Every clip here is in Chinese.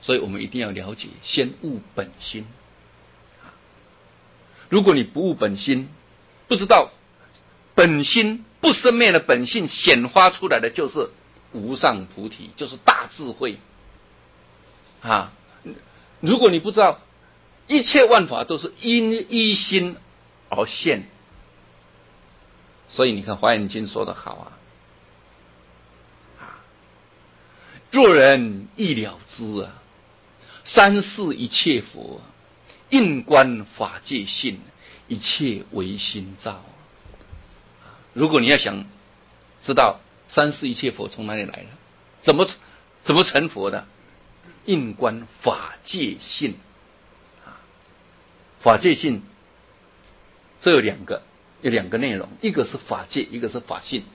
所以我们一定要了解，先悟本心。如果你不悟本心，不知道本心不生灭的本性显发出来的就是无上菩提，就是大智慧啊！如果你不知道一切万法都是因一心而现，所以你看《华严经》说得好啊，若人亦了知啊，三世一切佛，应观法界性，一切唯心造。如果你要想知道三世一切佛从哪里来的，怎么成佛的，应观法界性。法界性这有两个内容，一个是法界，一个是法性。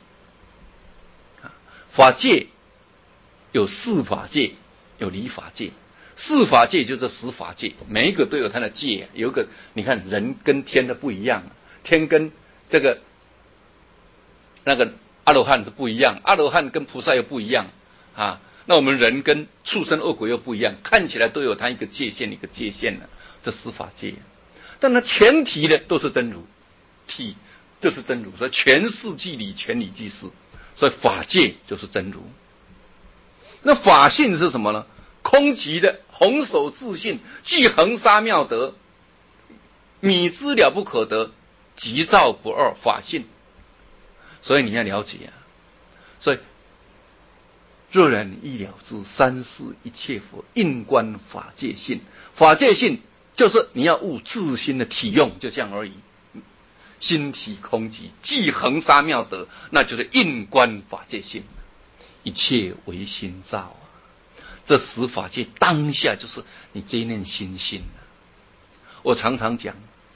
法界有四法界，有离法界。四法界就是十法界，每一个都有它的界。有一个你看人跟天的不一样，天跟这个那个阿罗汉是不一样，阿罗汉跟菩萨又不一样啊。那我们人跟畜生恶鬼又不一样，看起来都有它一个界限，这十法界。但它前提呢都是真如，体就是真如，所以全事即理，全理即事，所以法界就是真如。那法性是什么呢？空寂的弘守自信，具恒沙妙德，米之了不可得，急躁不二法性。所以你要了解啊，所以若人亦了知，三世一切佛，应观法界性。法界性就是你要悟自心的体用，就这样而已。心体空寂，即恒沙妙德，那就是应观法界性，一切唯心造啊。这十法界当下就是你这一念心性啊。我常常讲，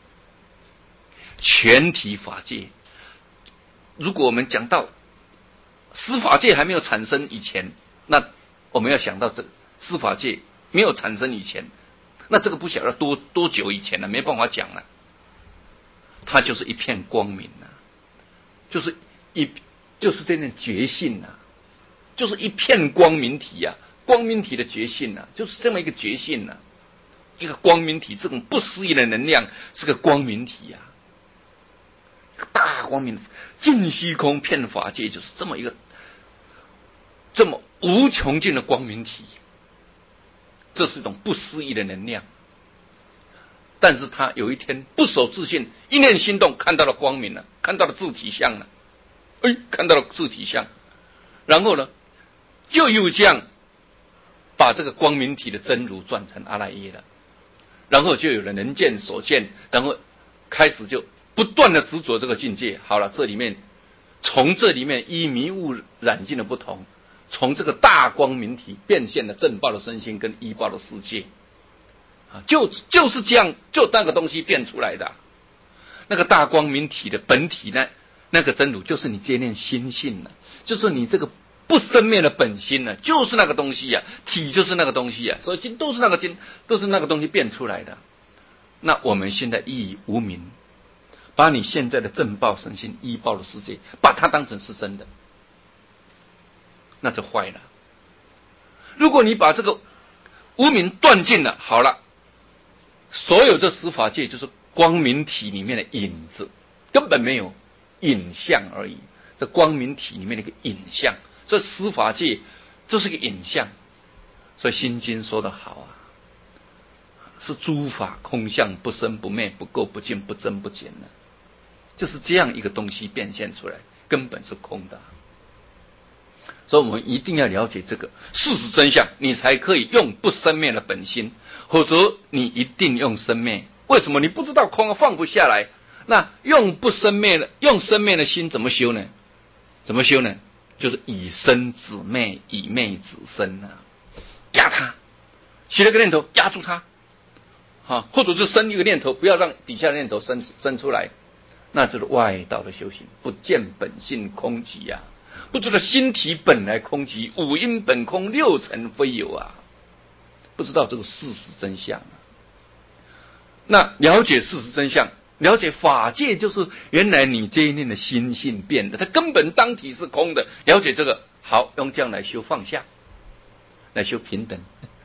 全体法界，如果我们讲到十法界还没有产生以前，那我们要想到这十法界没有产生以前，那这个不晓得多久以前了，没办法讲了。它就是一片光明啊，就是这念觉性啊，就是一片光明体啊，光明体的觉性啊，就是这么一个觉性啊，一个光明体，这种不思议的能量是个光明体啊，一个大光明，尽虚空遍法界，就是这么一个这么无穷尽的光明体，这是一种不思议的能量。但是他有一天不守自信，一念心动，看到了光明了，看到了自体相了，看到了自体相，然后呢，就又这样把这个光明体的真如转成阿赖耶了，然后就有了能见所见，然后开始就不断的执着这个境界。好了，从这里面依迷雾染尽的不同，从这个大光明体变现了正报的身心跟依报的世界。就是这样，就那个东西变出来的，那个大光明体的本体呢，那个真如就是你这念心性呢，就是你这个不生灭的本心呢，就是那个东西啊，体就是那个东西啊，所以都是那个东西变出来的。那我们现在依无明，把你现在的正报身心依报的世界，把它当成是真的，那就坏了。如果你把这个无明断尽了，好了。所有这十法界就是光明体里面的影子，根本没有影像而已。这光明体里面的一个影像，这十法界就是个影像。所以《心经》说得好啊，是诸法空相，不生不灭，不垢不净，不增不减的，就是这样一个东西变现出来，根本是空的。所以我们一定要了解这个事实真相，你才可以用不生灭的本心，否则你一定用生灭。为什么？你不知道空，放不下来。那用生灭的心怎么修呢？就是以生止灭，以灭止生啊，压它，起了个念头压住它，或者是生一个念头，不要让底下的念头生出来，那就是外道的修行，不见本性空寂啊。不知道心体本来空寂，五阴本空，六尘非有啊！不知道这个事实真相啊。那了解事实真相，了解法界就是原来你这一念的心性变的，它根本当体是空的。了解这个，好，用这样来修放下，来修平等。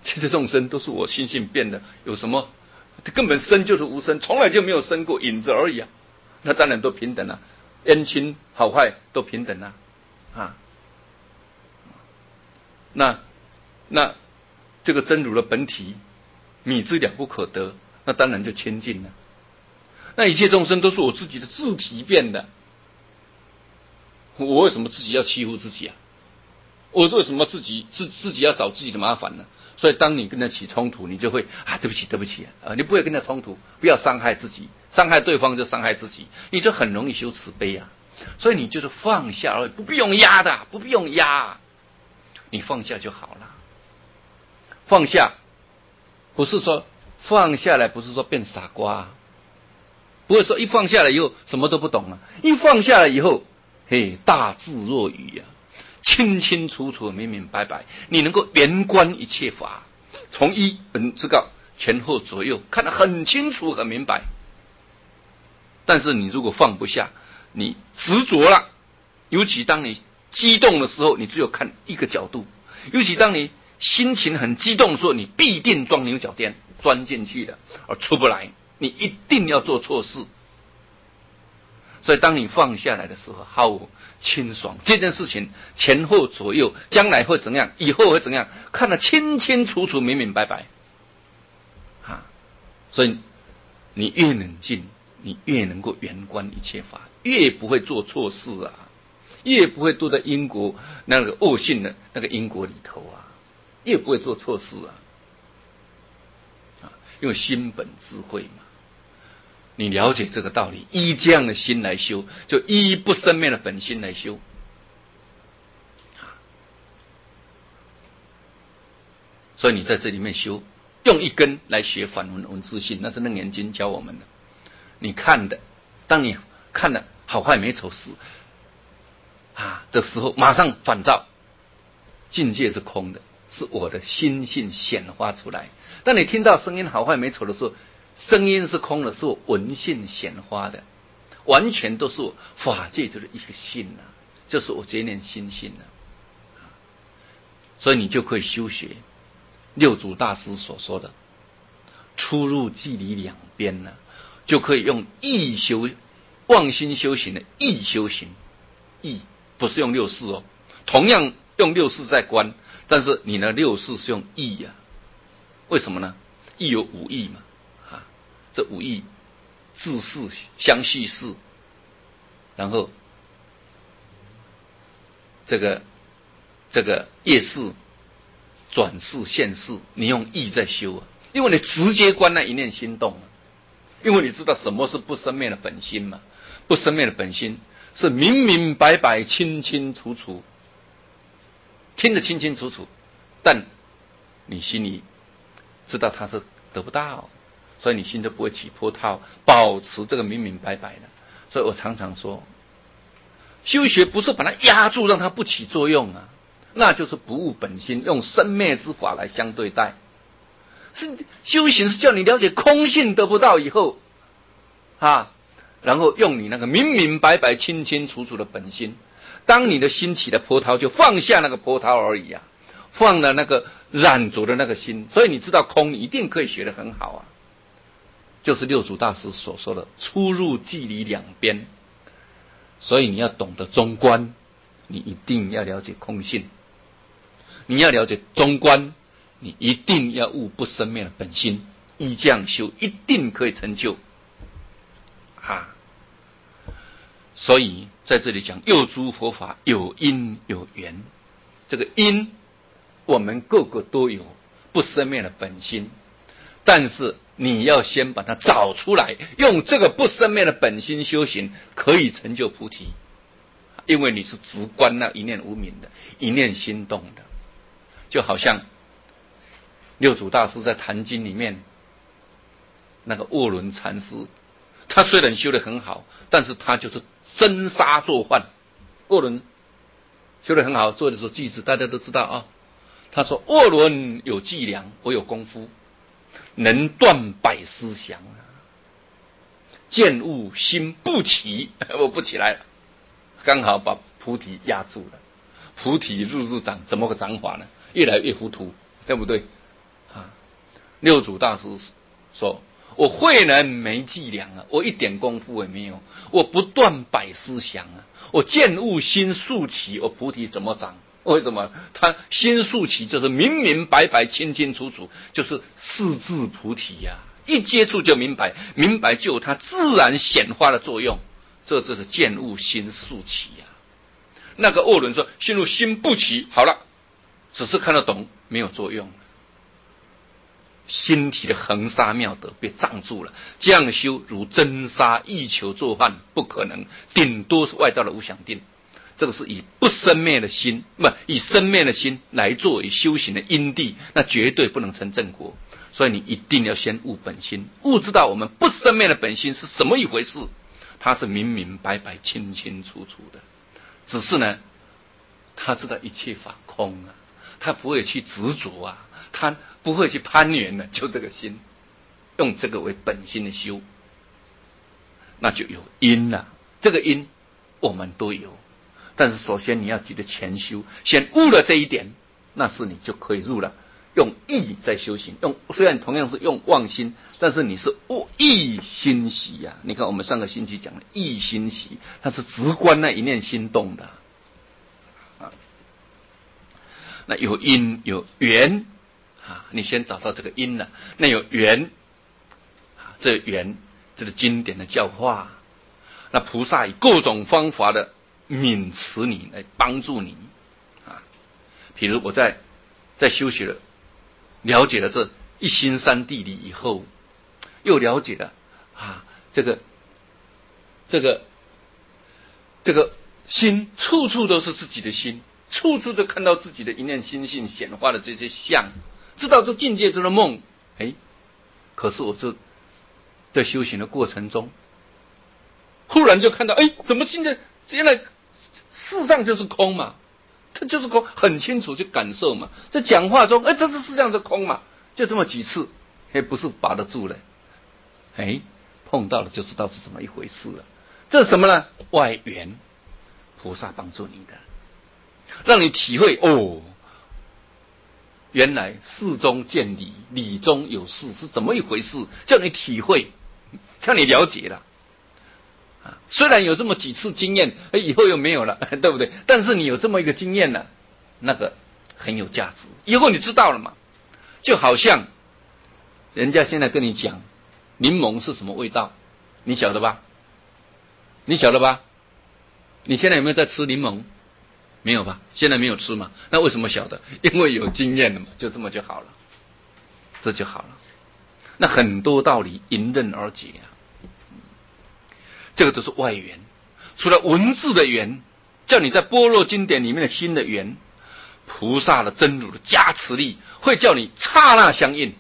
这些众生都是我心性变的，有什么？根本生就是无生，从来就没有生过，影子而已啊。那当然都平等了，冤亲好坏都平等了啊。那这个真如的本体，米之了不可得，那当然就清净了。那一切众生都是我自己的自体变的，我为什么自己要欺负自己啊？我为什么自己要找自己的麻烦呢？所以当你跟他起冲突，你就会对不起啊，你不会跟他冲突，不要伤害自己，伤害对方就伤害自己，你就很容易修慈悲啊。所以你就是放下而已，不必用压的，不必用压，你放下就好了。放下不是说放下来，不是说变傻瓜，不会说一放下来以后什么都不懂了，一放下来以后，大智若愚啊。清清楚楚明明白白，你能够圆观一切法，从一本至告前后左右看得很清楚很明白。但是你如果放不下，你执着了，尤其当你激动的时候，你只有看一个角度，尤其当你心情很激动的时候，你必定钻牛角尖，钻进去了而出不来，你一定要做错事。所以当你放下来的时候，好清爽，这件事情前后左右将来会怎样，以后会怎样，看得清清楚楚明明白白所以你越冷静，你越能够圆观一切法，越不会做错事啊，越不会堕在因果那个恶性的那个因果里头啊，越不会做错事因为心本智慧嘛。你了解这个道理，依这样的心来修，就依不生灭的本心来修。所以你在这里面修，用一根来学反文自性，那是楞严经教我们的。你看的，当你看了好坏美丑事的时候，马上反照，境界是空的，是我的心性显化出来。当你听到声音好坏美丑的时候，声音是空的，是我闻性显化的，完全都是我法界就是一个性就是我这念心性所以你就可以修学六祖大师所说的出入寂离两边就可以用意修，妄心修行的意修行，意不是用六识同样用六识在观，但是你呢六识是用意为什么呢？意有五意嘛这五意自识相续识，然后这个业识转识现识，你用意在修因为你直接观那一念心动因为你知道什么是不生灭的本心嘛，不生灭的本心是明明白白清清楚楚，听得清清楚楚，但你心里知道它是得不到，所以你心就不会起波涛，保持这个明明白白的。所以我常常说，修学不是把它压住让它不起作用那就是不悟本心，用生灭之法来相对待。是修行是叫你了解空性得不到以后然后用你那个明明白白清清楚楚的本心，当你的心起的波涛，就放下那个波涛而已放了那个染着的那个心，所以你知道空，你一定可以学得很好就是六祖大师所说的出入寂离两边。所以你要懂得中观，你一定要了解空性；你要了解中观，你一定要悟不生灭的本心。依这样修，一定可以成就所以在这里讲六诸佛法有因有缘，这个因我们个个都有不生灭的本心，但是你要先把它找出来，用这个不生灭的本心修行，可以成就菩提。因为你是直观那一念无明的，一念心动的，就好像六祖大师在《坛经》里面那个卧轮禅师，他虽然修得很好，但是他就是生杀作患。卧轮修得很好，做的时候句子大家都知道他说卧轮有伎俩，我有功夫，能断百思想见悟心不起，我不起来了，刚好把菩提压住了。菩提日日长，怎么个长法呢？越来越糊涂，对不对啊，六祖大师说：“我慧能没伎俩啊，我一点功夫也没有，我不断百思想啊，我见悟心速起，我菩提怎么长？为什么？他心速起就是明明白白、清清楚楚，就是四字菩提呀、一接触就明白，明白就有它自然显化的作用，这就是见悟心速起呀、那个恶人说心入心不起，好了，只是看得懂，没有作用。心体的恒沙妙德被障住了，这样修如真沙，欲求作犯不可能，顶多是外道的无想定。这个是以不生灭的心，以生灭的心来作为修行的因地，那绝对不能成正果。所以你一定要先悟本心，悟知道我们不生灭的本心是什么一回事，它是明明白白、清清楚楚的。只是呢，他知道一切法空啊，他不会去执着啊，他不会去攀缘的，就这个心，用这个为本心的修，那就有因了。这个因我们都有，但是首先你要记得前修，先悟了这一点，那是你就可以入了。用意在修行，虽然同样是用妄心，但是你是意心喜呀、你看我们上个星期讲的意心喜，它是直观那一念心动的。那有因有缘啊，你先找到这个因了，那有缘啊，这缘这个经典的教化，那菩萨以各种方法的悯慈你，来帮助你啊。比如我在修学了解了这一心三地理以后，又了解了啊，这个心处处都是自己的心，处处都看到自己的一念心性显化的这些相，知道这境界中的梦。可是我就在修行的过程中，忽然就看到，怎么现在原来世上就是空嘛，它就是空，很清楚去感受嘛。在讲话中，这是世上是空嘛，就这么几次，不是把得住了，碰到了就知道是怎么一回事了。这是什么呢？外缘，菩萨帮助你的，让你体会原来事中见理，理中有事是怎么一回事，叫你体会，叫你了解了。虽然有这么几次经验，以后又没有了，对不对？但是你有这么一个经验呢，那个很有价值。以后你知道了嘛？就好像人家现在跟你讲柠檬是什么味道，你晓得吧？你晓得吧？你现在有没有在吃柠檬？没有吧？现在没有吃嘛？那为什么晓得？因为有经验了嘛，就这么就好了，这就好了。那很多道理迎刃而解啊。这个都是外缘，除了文字的缘，叫你在般若经典里面的心的缘，菩萨的真如的加持力，会叫你刹那相应，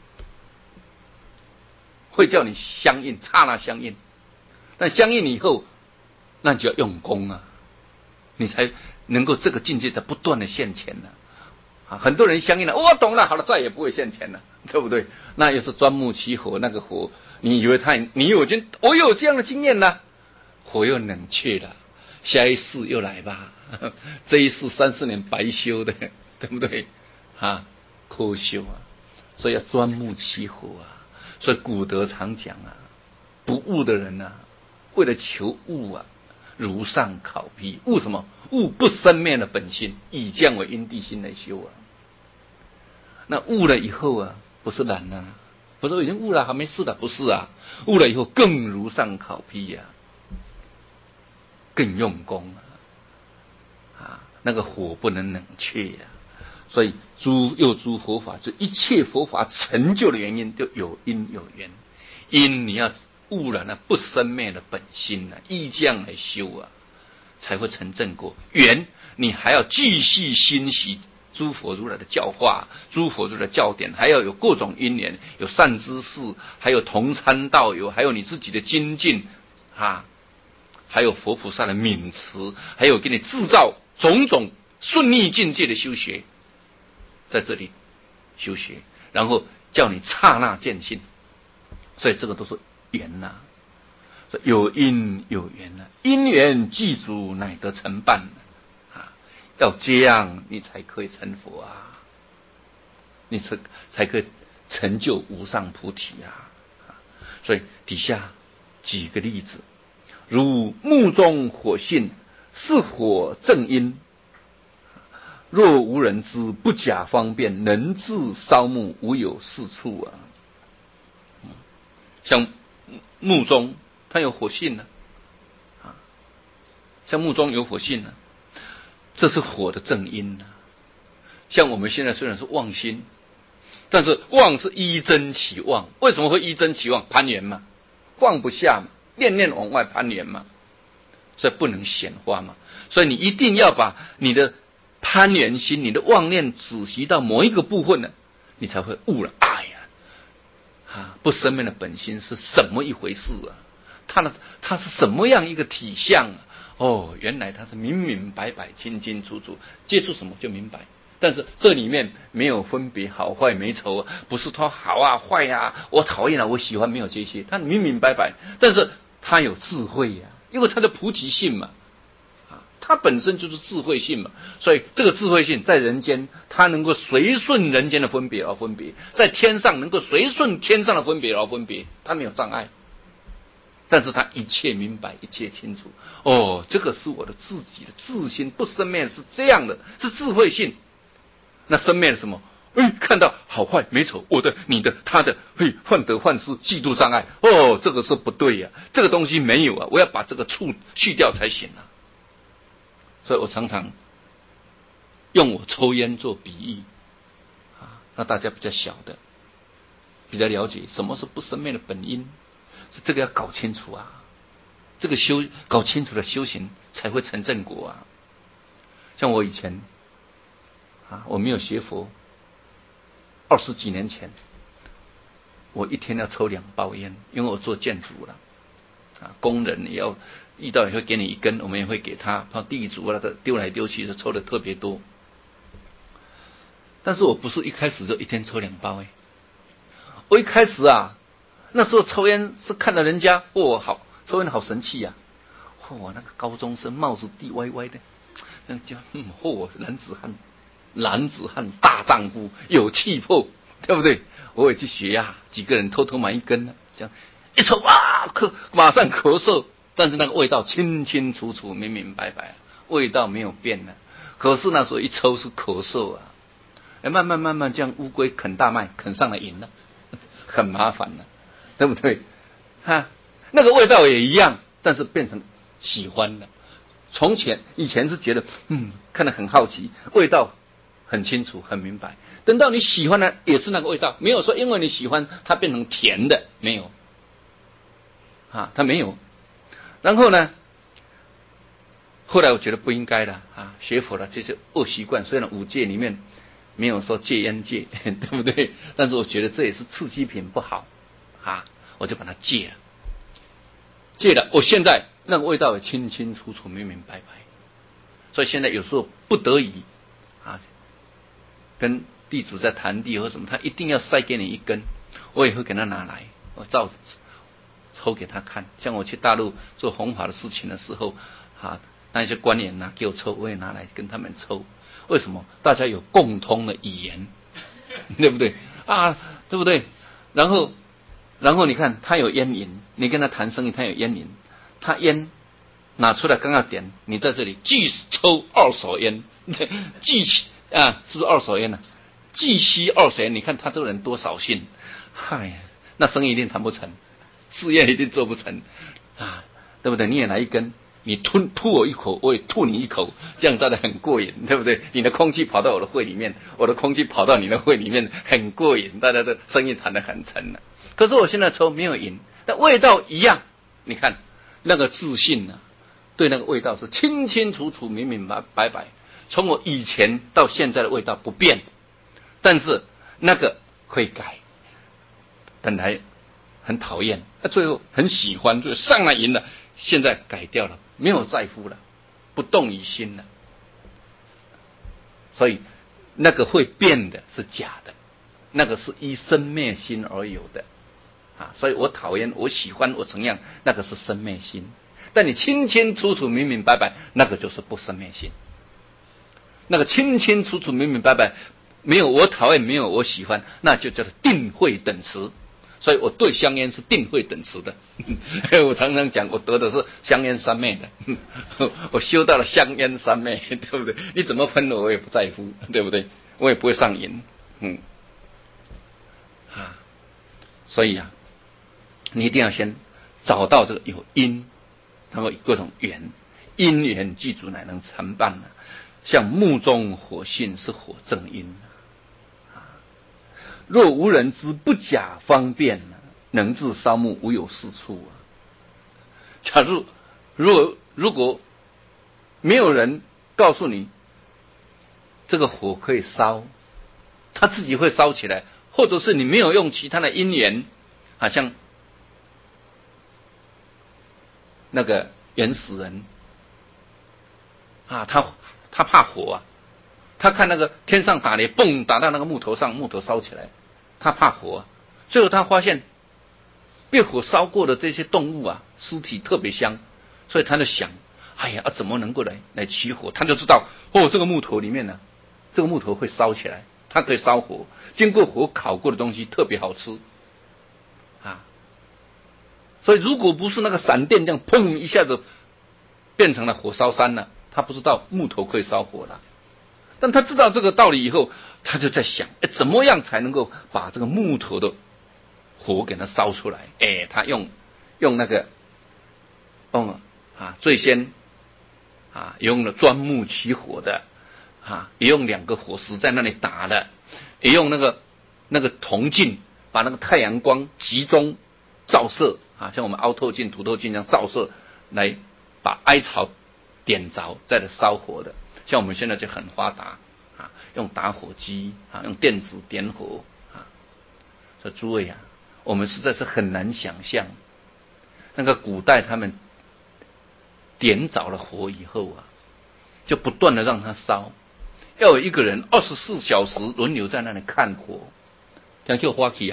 会叫你相应，刹那相应。但相应以后，那你就要用功啊，你才能够这个境界在不断的现前呢。很多人相应了，我懂了，好了，再也不会现前了，对不对？那又是钻木取火，那个火，你以为我有这样的经验呢？火又冷却了，下一世又来吧，这一世3-4年白修的，对不对？科修啊，所以要钻木取火啊。所以古德常讲啊，不悟的人啊，为了求悟啊，如上考妣。悟什么？悟不生灭的本性，以降为因地心来修啊。那悟了以后啊，不是懒啊，不是我已经悟了还没事了，不是啊，悟了以后更如上考妣呀，更用功啊，那个火不能冷却呀。所以诸佛法，就一切佛法成就的原因，就有因有缘。因你要悟了那不生灭的本心啊，依这样来修啊，才会成正果。缘你还要继续欣喜诸佛如来的教化，诸佛如来的教典，还要有各种因缘，有善知识，还有同参道友，还有你自己的精进还有佛菩萨的悯慈，还有给你制造种种顺利境界的修学，在这里修学，然后叫你刹那见性。所以这个都是缘呐，有因有缘呐，因缘具足乃得成办要这样你才可以成佛啊。 你才可以成就无上菩提啊！所以底下举个例子，如木中火性，是火正因。若无人知，不假方便，能自烧木，无有是处啊！像木中，它有火性呢，像木中有火性呢，这是火的正因呢。像我们现在虽然是妄心，但是妄是依真起妄，为什么会依真起妄？攀缘嘛，放不下嘛，念念往外攀缘嘛，所以不能显化嘛。所以你一定要把你的攀缘心、你的妄念仔细到某一个部分呢，你才会悟了。哎呀，不生灭的本心是什么一回事啊？它是什么样一个体相啊？哦，原来它是明明白白、清清楚楚，接触什么就明白。但是这里面没有分别好坏美丑，不是说好啊坏啊，我讨厌啊我喜欢，没有这些，它明明白白，但是它有智慧呀，因为它的菩提性嘛，它本身就是智慧性嘛，所以这个智慧性在人间，它能够随顺人间的分别而分别，在天上能够随顺天上的分别而分别，它没有障碍，但是他一切明白，一切清楚。哦，这个是我的自己的自心，不生灭是这样的，是智慧性。那生灭了什么？看到好坏美丑，我的、你的、他的，患得患失、嫉妒障碍。哦，这个是不对呀，这个东西没有啊，我要把这个处去掉才行啊。所以我常常用我抽烟做比喻啊，那大家比较晓得，比较了解什么是不生灭的本因，是这个要搞清楚啊。这个搞清楚了修行才会成正果啊。像我以前我没有学佛，20几年前，我一天要抽2包烟，因为我做建筑了，工人也要遇到也会给你1根，我们也会给他，怕地主啊丢来丢去，抽的特别多。但是我不是一开始就一天抽2包我一开始那时候抽烟是看到人家好抽烟好神气呀，那个高中生帽子地歪歪的，那叫男子汉大丈夫有气魄，对不对？我也去学几个人偷偷买1根这样一抽马上咳嗽，但是那个味道清清楚楚、明明白白，味道没有变了。可是那时候一抽是咳嗽慢慢这样乌龟啃大麦啃上了瘾了，很麻烦了，对不对？那个味道也一样，但是变成喜欢了。以前是觉得看得很好奇，味道很清楚很明白，等到你喜欢了也是那个味道，没有说因为你喜欢它变成甜的，没有它没有。然后呢，后来我觉得不应该了学佛了这些恶习惯，虽然5戒里面没有说戒烟戒对不对，但是我觉得这也是刺激品不好我就把它戒了。我现在那个味道也清清楚楚明明白白，所以现在有时候不得已跟地主在谈地或什么，他一定要塞给你1根，我也会给他拿来，我照着抽给他看。像我去大陆做弘法的事情的时候那些官员拿给我抽，我也拿来跟他们抽。为什么？大家有共通的语言，对不对对不对？然后你看他有烟瘾，你跟他谈生意，他有烟瘾，他烟拿出来刚要点，你在这里继抽2手烟，继是不是2手烟继吸2手烟，你看他这个人多扫兴，那生意一定谈不成，事业一定做不成对不对？你也来1根，你吐我1口，我也吐你1口，这样大家很过瘾，对不对？你的空气跑到我的会里面，我的空气跑到你的会里面，很过瘾，大家的生意谈得很成了。可是我现在抽没有瘾，但味道一样，你看那个自信对那个味道是清清楚楚明明白白，从我以前到现在的味道不变，但是那个会改，本来很讨厌，最后很喜欢，就上来瘾了，现在改掉了，没有在乎了，不动于心了。所以那个会变的是假的，那个是依生灭心而有的所以我讨厌我喜欢我怎样，那个是生灭心。但你清清楚楚明明白白，那个就是不生灭心。那个清清楚楚明明白白没有我讨厌，没有我喜欢，那就叫做定慧等持。所以我对香烟是定慧等持的。我常常讲，我得的是香烟三昧的，我修到了香烟三昧，对不对？你怎么喷我也不在乎，对不对？我也不会上瘾。所以啊，你一定要先找到这个有因，然后各种缘，因缘具足乃能成办。像木中火性是火正因。若无人知，不假方便，能自烧木，无有是处啊。假如如果没有人告诉你这个火可以烧，它自己会烧起来，或者是你没有用其他的因缘，好像那个原始人啊，他怕火啊，他看那个天上打雷，嘣打到那个木头上，木头烧起来，他怕火啊。最后他发现被火烧过的这些动物啊，尸体特别香，所以他就想，哎呀，怎么能够来起火？他就知道，这个木头里面呢，这个木头会烧起来，它可以烧火，经过火烤过的东西特别好吃啊。所以如果不是那个闪电这样砰一下子变成了火烧山了，他不知道木头可以烧火了。但他知道这个道理以后，他就在想，怎么样才能够把这个木头的火给它烧出来？他用那个最先用了钻木起火的也用2个火石在那里打的，也用那个铜镜把那个太阳光集中照射像我们凹透镜、凸透镜这样照射来把艾草点着，再来烧火的。像我们现在就很发达用打火机用电子点火所以诸位我们实在是很难想象，那个古代他们点着了火以后就不断的让它烧，要有一个人24小时轮流在那里看火，这样就花气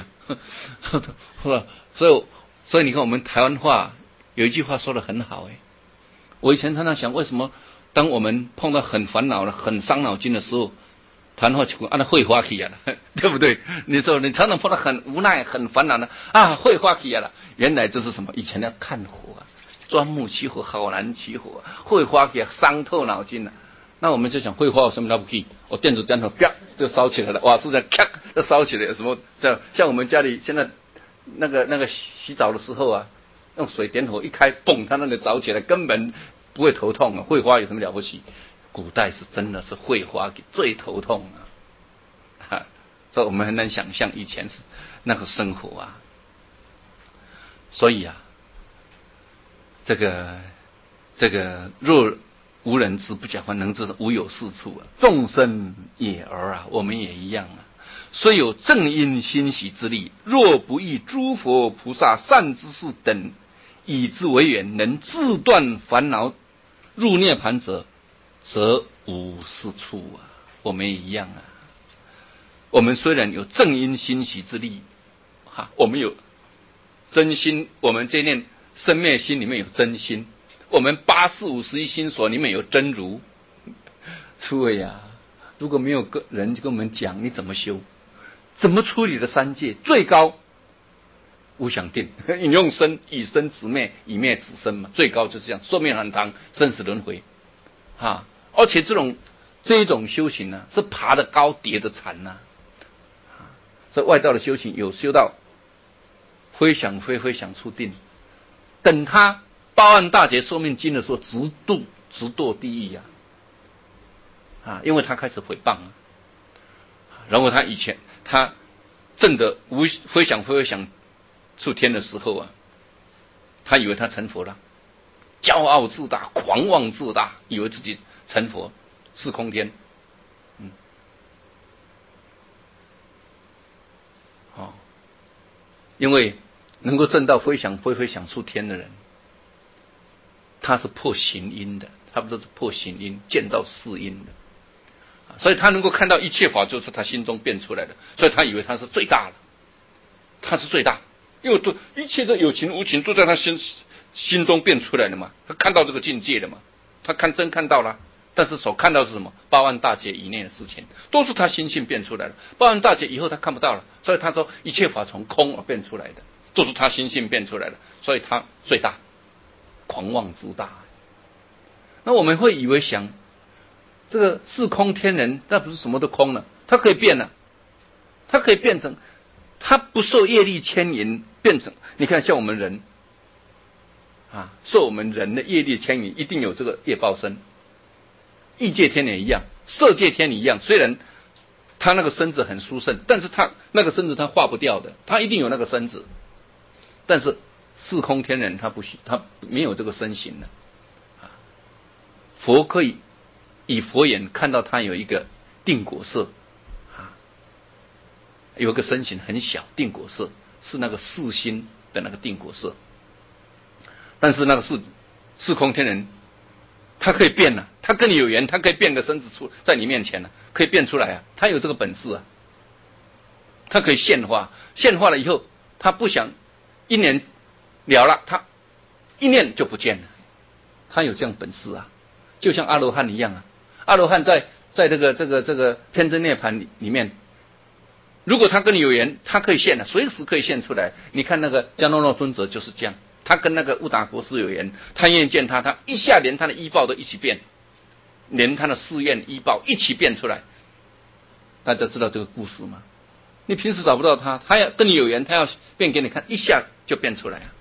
所以你看我们台湾话有一句话说得很好我以前常常想，为什么当我们碰到很烦恼了、很伤脑筋的时候，台湾话就按照会花气对不对？你说你常常碰到很无奈、很烦恼的会花气原来这是什么？以前要看火钻木起火好难起火会花气伤透脑筋那我们就想，会花有什么了不起？我电子灯头啪就烧起来了，瓦斯在咔就烧起来了，什么像我们家里现在那个洗澡的时候用水点火一开，嘣，它那里着起来，根本不会头痛会花有什么了不起？古代是真的是会花最头痛所以我们很难想象以前是那个生活所以这个若无人知，不假方便，能知无有是处众生也儿我们也一样虽有正因欣喜之力，若不遇诸佛菩萨善知识等以之为缘，能自断烦恼入涅盘者，则无是处我们也一样我们虽然有正因欣喜之力我们有真心，我们这念生灭心里面有真心，我们8451心所里面有真如。诸位如果没有个人跟我们讲你怎么修，怎么处理的三界，最高无想定，你用生以生止灭，以灭止生嘛，最高就是这样，寿命很长，生死轮回而且这一种修行是爬得高跌得惨所以外道的修行有修到非想非非想处定，等他报案大劫寿命尽的时候，直堕地狱因为他开始诽谤然后他以前他证得非想非非想处天的时候他以为他成佛了，骄傲自大、狂妄自大，以为自己成佛是空天因为能够证到非想非非想处天的人，他是破行因的，他不是破行因，见到世因的所以他能够看到一切法就是他心中变出来的，所以他以为他是最大的，他是最大，因为一切的有情无情都在他心中变出来的嘛，他看到这个境界了嘛，他真看到了但是所看到是什么？8万大劫以内的事情，都是他心性变出来的。8万大劫以后他看不到了，所以他说一切法从空而变出来的，都是他心性变出来的，所以他最大，狂妄之大。那我们会以为想，这个是空天人，那不是什么都空了，它可以变了，它可以变成，它不受业力牵引，变成你看像我们人。受我们人的业力牵引，一定有这个业报身。欲界天也一样，色界天也一样。虽然他那个身子很殊胜，但是他那个身子他化不掉的，他一定有那个身子。但是四空天人他不许，他没有这个身形的。佛可以以佛眼看到他有一个定果色，有一个身形很小，定果色是那个四心的那个定果色。但是那个四空天人，他可以变啊，他跟你有缘，他可以变个身子出在你面前啊，可以变出来啊，他有这个本事啊，他可以现化，现化了以后，他不想一年了了，他一念就不见了，他有这样本事啊，就像阿罗汉一样啊，阿罗汉在这个偏真涅盘里面，如果他跟你有缘，他可以现的，随时可以现出来。你看那个迦诺诺尊者就是这样。他跟那个悟达国师有缘，他愿意见他，他一下连他的医报都一起变，连他的誓愿医报一起变出来。大家知道这个故事吗？你平时找不到他，他要跟你有缘，他要变给你看，一下就变出来啊。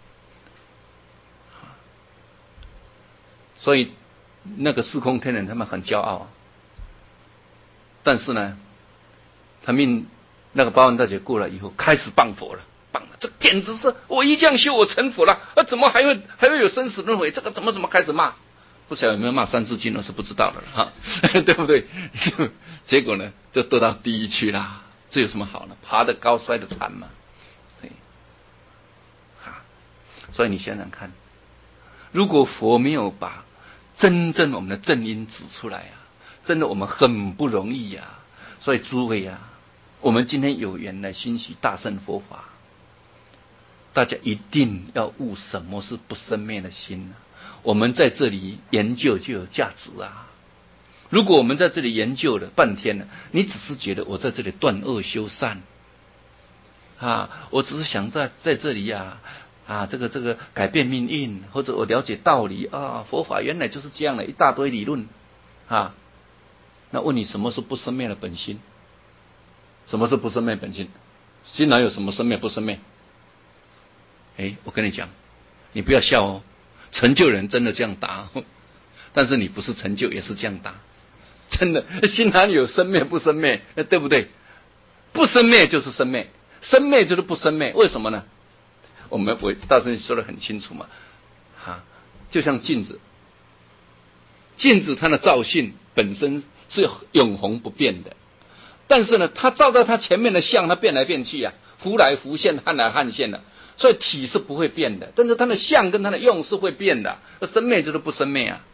所以那个四空天人他们很骄傲啊，但是呢，他命那个8万大劫过了以后，开始谤佛了。这简直是我一这样修我成佛了，怎么还会有生死轮回？这个怎么开始骂？不晓得有没有骂三字经，我是不知道的了哈，对不对？结果呢，就得到地狱去啦。这有什么好呢？爬得高摔得惨嘛。所以你想想看，如果佛没有把真正我们的正因指出来啊，真的我们很不容易啊。所以诸位啊，我们今天有缘来欣喜大乘佛法。大家一定要悟什么是不生灭的心啊！我们在这里研究就有价值啊！如果我们在这里研究了半天了，你只是觉得我在这里断恶修善我只是想在这里这个改变命运，或者我了解道理佛法原来就是这样的，一大堆理论那问你什么是不生灭的本心？什么是不生灭本心？心哪有什么生灭不生灭？我跟你讲，你不要笑哦，成就人真的这样答，但是你不是成就也是这样答，真的，心哪里有生灭不生灭，对不对？不生灭就是生灭，生灭就是不生灭，为什么呢？我大圣说得很清楚嘛，就像镜子，镜子它的照性本身是永恒不变的，但是呢，它照在它前面的相，它变来变去浮来浮现，撼来撼现的。所以体是不会变的，但是它的相跟它的用是会变的，生灭就是不生灭啊。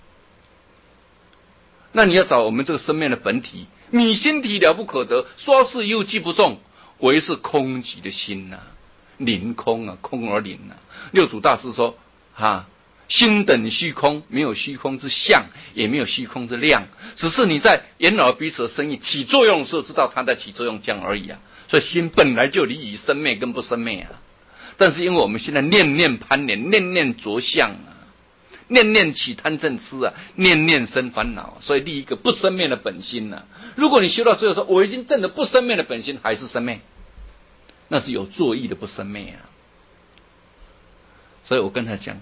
那你要找我们这个生灭的本体，你心体了不可得，说是又记不中，唯是空寂的心凌空空而凌六祖大师说心等虚空，没有虚空之相，也没有虚空之量，只是你在眼耳鼻舌身意起作用的时候，知道它在起作用这样而已所以心本来就离于生灭跟不生灭但是因为我们现在念念攀缘，念念着相念念起贪嗔痴念念生烦恼所以立一个不生灭的本心如果你修到最后说我已经证了不生灭的本心，还是生灭，那是有作意的不生灭所以我跟他讲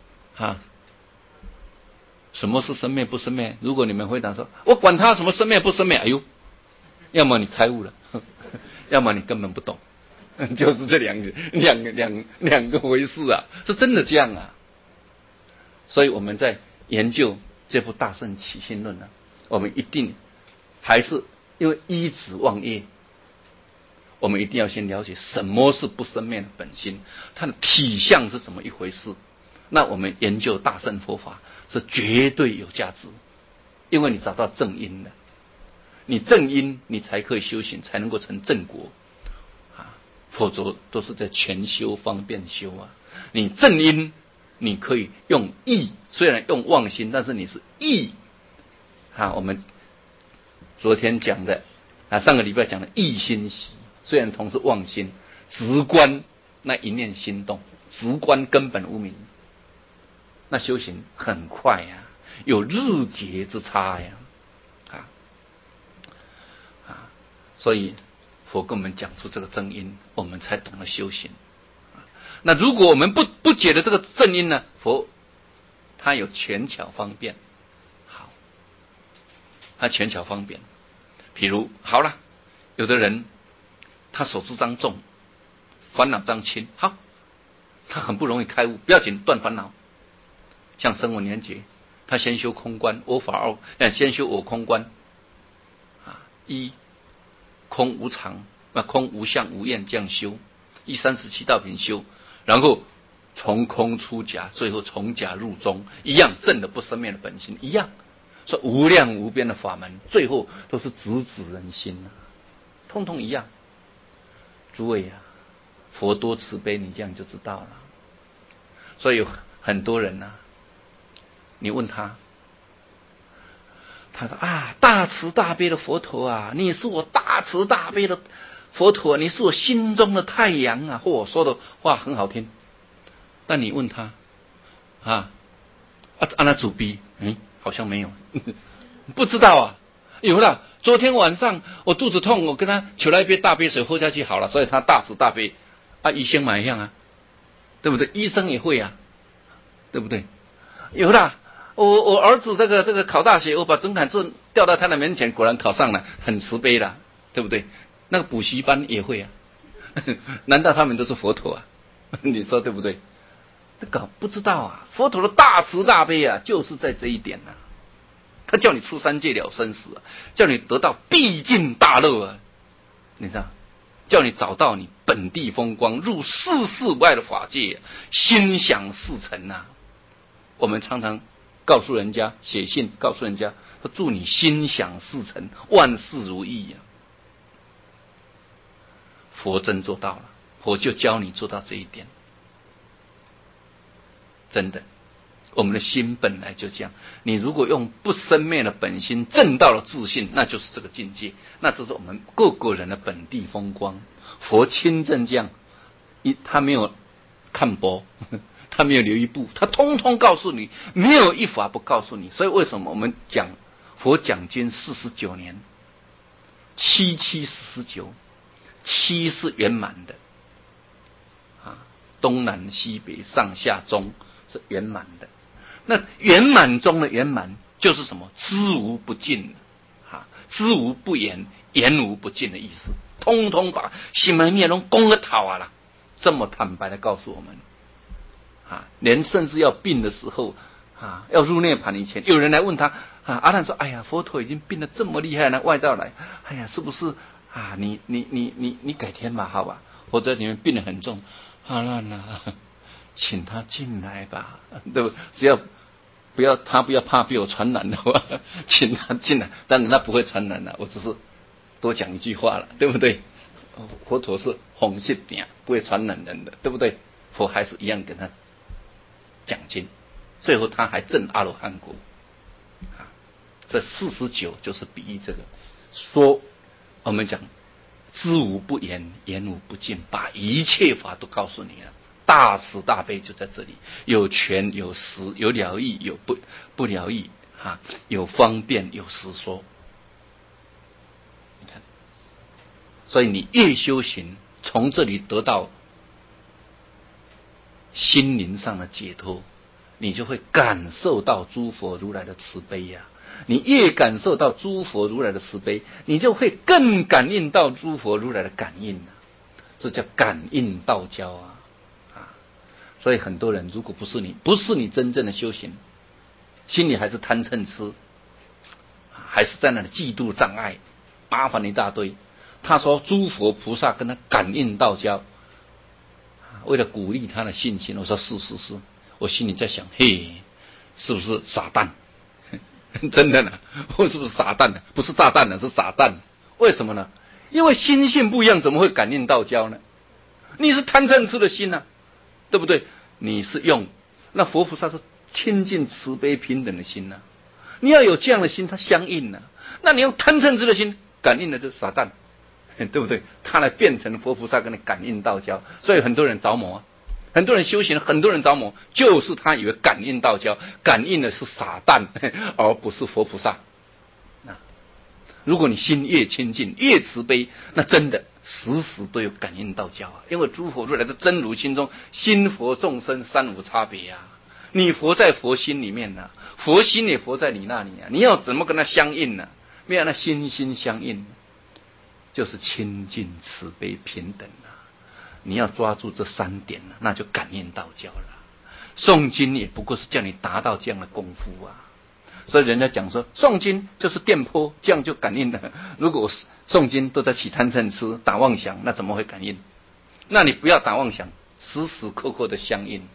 什么是生灭不生灭？如果你们回答说我管他什么生灭不生灭，哎呦，要么你开悟了，要么你根本不懂，就是这两个回事是真的这样所以我们在研究这部《大乘起信论》我们一定还是因为依止忘业，我们一定要先了解什么是不生灭的本心，它的体相是怎么一回事。那我们研究大乘佛法是绝对有价值，因为你找到正因了，你正因你才可以修行，才能够成正果否则都是在全修方便修你正因你可以用意，虽然用妄心，但是你是意我们昨天讲的上个礼拜讲的一心习，虽然同是妄心，直观那一念心动，直观根本无明，那修行很快呀，有日节之差呀，所以佛跟我们讲出这个正因，我们才懂得修行。那如果我们不解的这个正因呢，佛他有权巧方便，好，他权巧方便。譬如好了，有的人他手执章重，烦恼章轻，好，他很不容易开悟，不要紧，断烦恼。像声闻缘觉，他先修空观，先修我空观，一空无常，空无相无厌这样修，依37道品修，然后从空出假，最后从假入中，一样证的不生灭的本心，一样说无量无边的法门，最后都是直指人心通通一样。诸位佛多慈悲，你这样就知道了。所以有很多人你问他说大慈大悲的佛陀你是我大慈大悲的佛陀，你是我心中的太阳或说的话很好听，但你问他那主逼好像没有不知道有了。昨天晚上我肚子痛，我跟他求了一杯大杯水喝下去好了，所以他大慈大悲医生嘛一样对不对？医生也会对不对？有了。我儿子这个考大学，我把准考证调到他的面前，果然考上了，很慈悲了，对不对？那个补习班也会难道他们都是佛陀你说对不对？这个不知道佛陀的大慈大悲就是在这一点他叫你出三界了生死叫你得到毕竟大乐你知道，叫你找到你本地风光，入世事外的法界，心想事成我们常常告诉人家，写信告诉人家说祝你心想事成，万事如意佛真做到了，佛就教你做到这一点。真的，我们的心本来就这样。你如果用不生灭的本心证到了自信，那就是这个境界，那这是我们各个人的本地风光。佛亲证这样，他没有看播，他没有留一步，他通通告诉你，没有一法不告诉你。所以为什么我们讲佛讲经49年，749，七是圆满的东南西北上下中是圆满的。那圆满中的圆满就是什么？知无不尽知无不言，言无不尽的意思，通通把心门面拢讲个头啦，这么坦白的告诉我们连甚至要病的时候要入涅盘以前，有人来问他阿难说：“哎呀，佛陀已经病得这么厉害了，外道来，哎呀，是不是你改天吧，好吧？或者你们病得很重，阿难请他进来吧，对不？只要他不要怕被我传染的话，请他进来。当然他不会传染我只是多讲一句话了，对不对？佛陀是红色点，不会传染人的，对不对？佛还是一样跟他讲经，最后他还证阿罗汉果这49就是比喻这个，说我们讲知无不言，言无不尽，把一切法都告诉你了。大慈大悲就在这里，有权有实，有了义有不了义有方便有实说。你看，所以你越修行，从这里得到心灵上的解脱，你就会感受到诸佛如来的慈悲你越感受到诸佛如来的慈悲，你就会更感应到诸佛如来的感应这叫感应道交所以很多人如果不是你真正的修行，心里还是贪嗔痴，还是在那里嫉妒障碍，麻烦一大堆。他说诸佛菩萨跟他感应道交，为了鼓励他的信心，我说是，我心里在想，嘿，是不是傻蛋？真的呢，我是不是傻蛋呢？不是炸弹呢，是傻蛋。为什么呢？因为心性不一样，怎么会感应道交呢？你是贪嗔痴的心对不对？你是用那佛菩萨是清净慈悲平等的心你要有这样的心，它相应了。那你用贪嗔痴的心感应的就是撒旦，对不对？他来变成佛菩萨跟你感应道交，所以很多人着魔啊，很多人修行，很多人着魔，就是他以为感应道交，感应的是撒旦，而不是佛菩萨。如果你心越清净，越慈悲，那真的时时都有感应道交啊！因为诸佛如来的真如心中，心佛众生三无差别啊！你佛在佛心里面啊，佛心也佛在你那里啊！你要怎么跟他相应呢？没有那心心相应，就是清净慈悲平等啊！你要抓住这3点啊，那就感应道交了。诵经也不过是叫你达到这样的功夫啊！所以人家讲说，诵经就是电波，这样就感应了。如果诵经都在起贪嗔痴、打妄想，那怎么会感应？那你不要打妄想，时时刻刻的相应。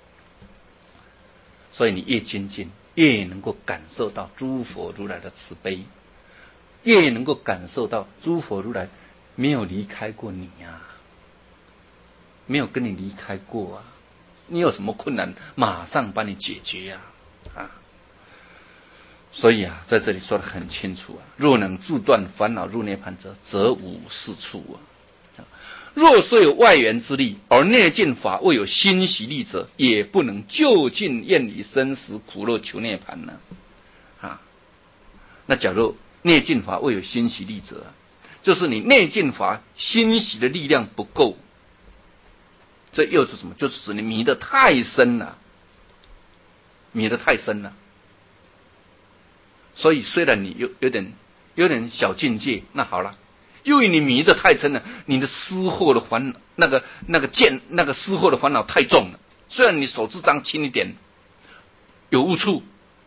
所以你越精进，越能够感受到诸佛如来的慈悲，越能够感受到诸佛如来没有离开过你啊，没有跟你离开过啊。你有什么困难，马上帮你解决啊。所以啊，在这里说得很清楚啊，若能自断烦恼入涅盘者，则无是处啊。若虽有外缘之力，而内尽法未有欣喜力者，也不能就近厌离生死苦乐求涅盘呢。那假如内尽法未有欣喜力者，就是你内尽法欣喜的力量不够，这又是什么？就是指你迷得太深了，迷得太深了。所以虽然你有点小境界，那好了，因为你迷得太深了，你的失惑的烦恼，那个失惑的烦恼太重了。虽然你手指张轻一点，有误触，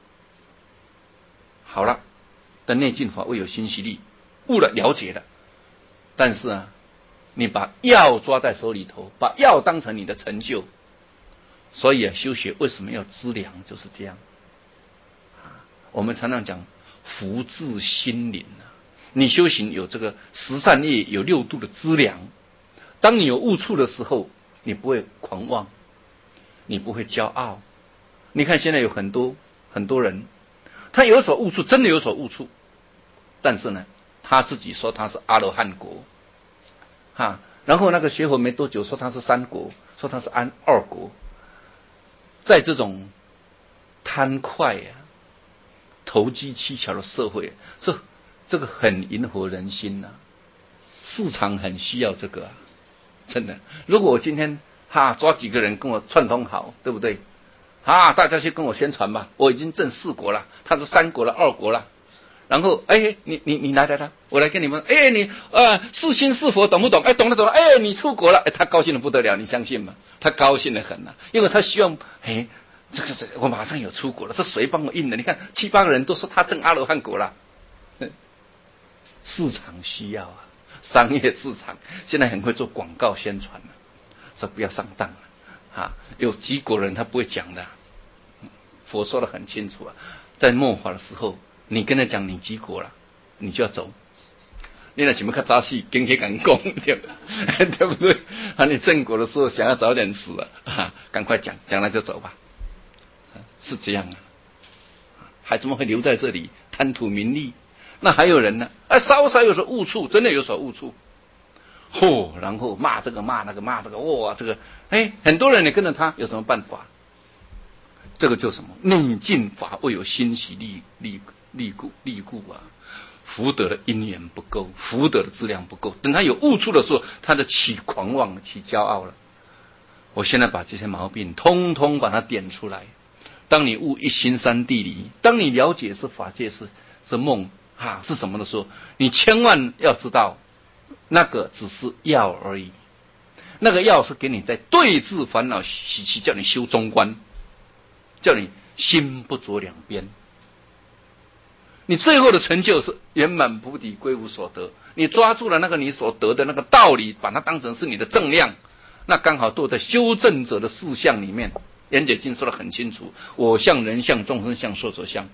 好了，但内尽法未有欣喜力，悟了了解了，但是啊，你把药抓在手里头，把药当成你的成就，所以啊，修学为什么要资粮，就是这样。我们常常讲福至心灵啊，你修行有这个十善业，有6度的资粮。当你有误触的时候，你不会狂妄，你不会骄傲。你看现在有很多人，他有所误触，真的有所误触，但是呢，他自己说他是阿罗汉国，然后那个学佛没多久说他是3国，说他是2国，在这种贪快投机取巧的社会，这个很迎合人心市场很需要这个真的。如果我今天抓几个人跟我串通好，对不对？大家去跟我宣传吧，我已经证4国了，他是3国了，2国了。然后你来，我来跟你们，你是心是佛懂不懂？懂了，你出国了，他高兴的不得了，你相信吗？他高兴的很因为他希望这个我马上有出国了，这谁帮我印的？你看7、8个人都说他证阿罗汉果了，市场需要商业市场现在很会做广告宣传说不要上当有几国人他不会讲的，佛说得很清楚在末法的时候，你跟他讲你几国了，你就要走。你那前面看扎戏，跟他敢讲，对不对？你正果的时候想要早点死赶快讲了就走吧。是这样还怎么会留在这里贪图名利？那还有人呢稍稍有所误触，真的有所误触，然后骂这个骂那个骂这个，这个很多人也跟着他，有什么办法？这个叫什么？内尽法未有欣喜力故福德的因缘不够，福德的质量不够。等他有误触的时候，他就起狂妄，起骄傲了。我现在把这些毛病通通把它点出来。当你悟一心三谛离，当你了解是法界是梦是什么的时候，你千万要知道，那个只是药而已。那个药是给你在对治烦恼习气，叫你修中观，叫你心不着两边。你最后的成就是圆满菩提，归无所得。你抓住了那个你所得的那个道理，把它当成是你的正量，那刚好都在修正者的事项里面。圆觉经说得很清楚，我相、人相、众生相、寿者相。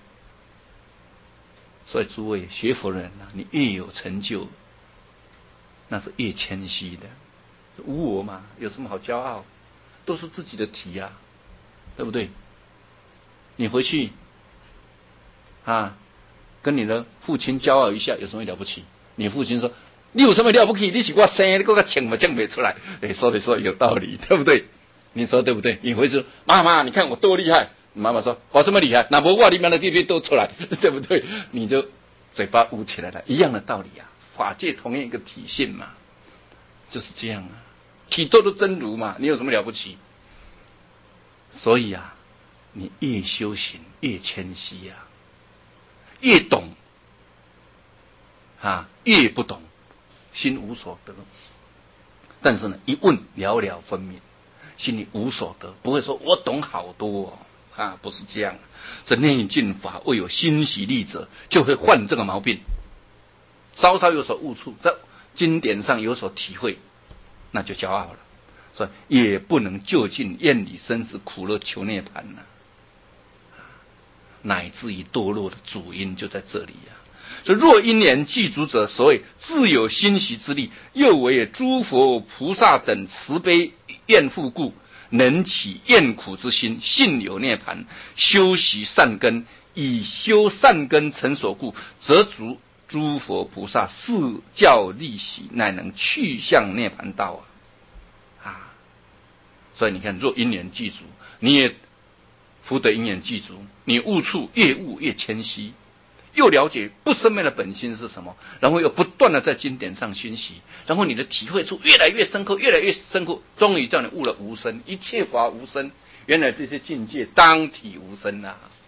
所以诸位学佛人你越有成就，那是越谦虚的。无我嘛，有什么好骄傲？都是自己的体对不对？你回去啊，跟你的父亲骄傲一下，有什么了不起？你父亲说：“你有什么了不起？你是我生的，你给我请嘛请不出来。”说的有道理，对不对？你说对不对？你回去说：“妈妈，你看我多厉害。”妈妈说：“我这么厉害，那不我里面的弟弟都出来，对不对？”你就嘴巴捂起来了，一样的道理啊。法界同样一个体性嘛，就是这样啊。体透的真如嘛，你有什么了不起？所以啊，你越修行越谦虚啊，越懂啊，越不懂，心无所得。但是呢，一问了了分明，心里无所得，不会说我懂好多不是这样。这内尽法未有欣喜力者，就会患这个毛病。稍稍有所悟处，在经典上有所体会，那就骄傲了，所以也不能就近厌离生死苦乐求涅槃了，乃至于堕落的主因就在这里啊。所以若因缘具足者，所谓自有欣喜之力，又为诸佛菩萨等慈悲愿护故，能起厌苦之心，信有涅槃，修习善根，以修善根成所故，则足诸佛菩萨示教利喜，乃能去向涅槃道所以你看，若因缘具足，你也福德因缘具足，你悟处越悟越谦虚，又了解不生灭的本心是什么，然后又不断的在经典上熏习，然后你的体会处越来越深刻，越来越深刻，终于叫你悟了无生，一切法无生。原来这些境界当体无生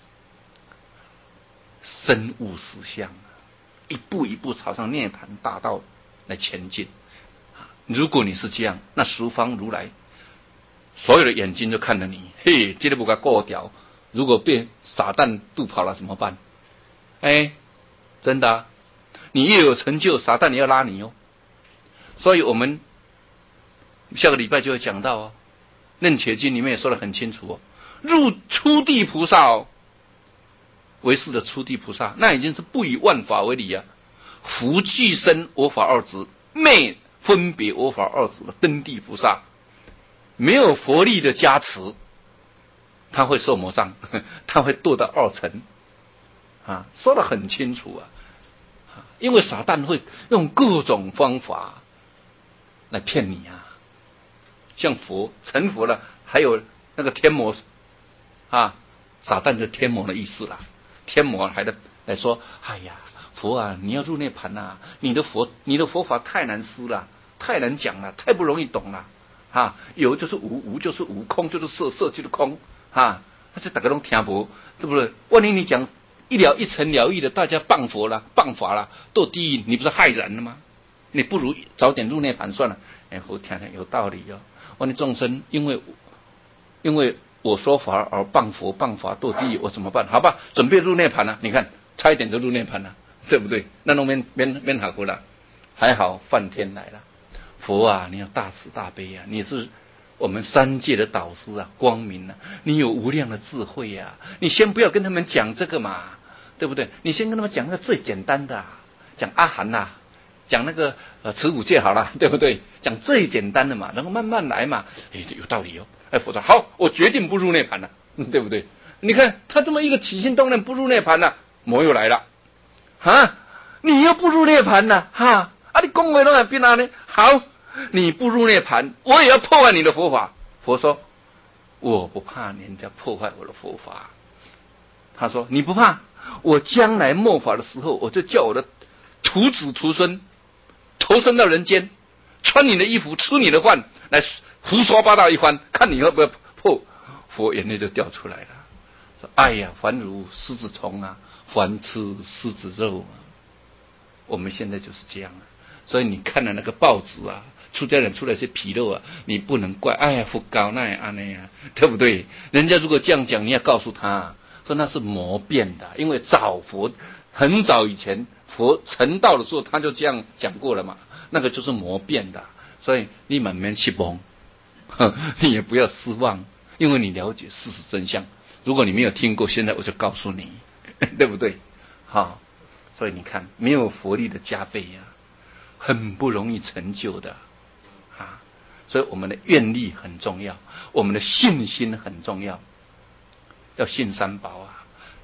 深悟实相一步一步朝上涅槃大道来前进。如果你是这样，那十方如来所有的眼睛就看着你，嘿，这个不该过掉。如果被撒旦渡跑了怎么办？真的你越有成就，撒旦也要拉你哦。所以我们下个礼拜就会讲到楞伽经里面也说得很清楚入初地菩萨为是的初地菩萨，那已经是不以万法为理福具生我法二执，昧分别我法二执的登地菩萨，没有佛力的加持，他会受魔障，他会堕到二层说得很清楚因为撒旦会用各种方法来骗你像佛成佛了，还有那个天魔撒旦就天魔的意思啦。天魔还来说，哎呀，佛你要入涅槃你的佛法太难思了，太难讲了，太不容易懂了有就是无，无就是无，空就是色，色就是空这大家都听不，对不对？万一你讲一层了义的，大家谤佛了，谤法了，堕地狱，你不是害人了吗？你不如早点入涅槃算了。佛听听有道理我的众生因为我说法而谤佛谤法堕地狱，我怎么办？好吧，准备入涅槃了。你看，差一点就入涅槃了，对不对？那弄面好过了，还好梵天来了。佛你要大慈大悲你是我们三界的导师光明你有无量的智慧你先不要跟他们讲这个嘛，对不对？你先跟他们讲那个最简单的讲阿含讲那个持五戒好了，对不对？讲最简单的嘛，然后慢慢来嘛。有道理佛说好，我决定不入涅槃了，对不对？你看他这么一个起心动念不入涅槃了，魔又来了你又不入涅槃了你讲话都在边呢？好，你不入涅槃，我也要破坏你的佛法。佛说我不怕人家破坏我的佛法。他说你不怕，我将来末法的时候，我就叫我的徒子徒孙投身到人间，穿你的衣服，吃你的饭，来胡说八道一番，看你会不会破。佛眼泪就掉出来了，说哎呀，凡如狮子虫凡吃狮子肉我们现在就是这样所以你看了那个报纸出家人出来是皮肉你不能怪佛高那样对不对？人家如果这样讲，你要告诉他说那是魔变的，因为佛很早以前佛成道的时候他就这样讲过了嘛，那个就是魔变的。所以你慢慢去蒙你也不要失望，因为你了解事实真相。如果你没有听过，现在我就告诉你对不对？所以你看没有佛力的加倍很不容易成就的所以我们的愿力很重要，我们的信心很重要，要信三宝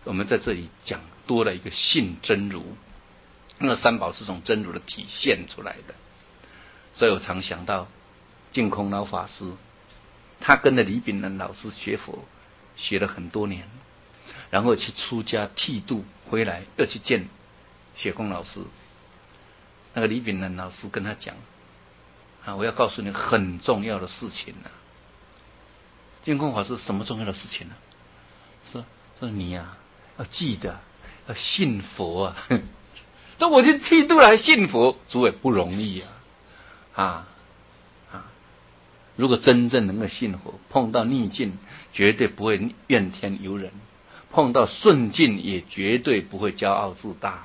我们在这里讲多了一个信真如，那三宝是从真如的体现出来的。所以我常想到净空老法师，他跟着李炳南老师学佛，学了很多年，然后去出家剃度回来，又去见雪空老师。那个李炳南老师跟他讲我要告诉你很重要的事情啊。净空法师什么重要的事情呢？说你要记得要信佛啊。那我去剃度了还信佛，诸位不容易如果真正能够信佛，碰到逆境绝对不会怨天尤人，碰到顺境也绝对不会骄傲自大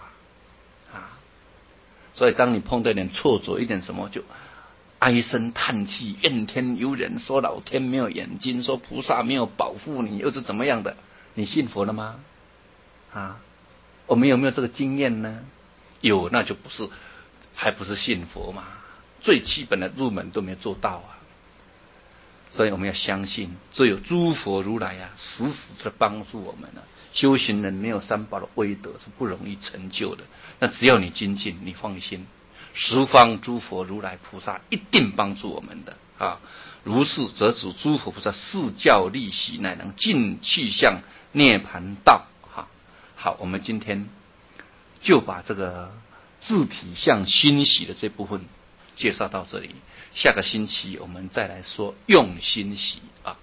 所以当你碰到一点挫折，一点什么，就唉声叹气，怨天尤人，说老天没有眼睛，说菩萨没有保护你，又是怎么样的？你信佛了吗？我们有没有这个经验呢？有，那就还不是信佛嘛？最基本的入门都没做到所以我们要相信，只有诸佛如来时时在帮助我们修行人没有三宝的威德是不容易成就的。那只要你精进，你放心，十方诸佛如来菩萨一定帮助我们的如是则指诸佛菩萨示教利喜，乃能尽去向涅盘道好，我们今天就把这个自体相欣喜的这部分介绍到这里，下个星期我们再来说用心喜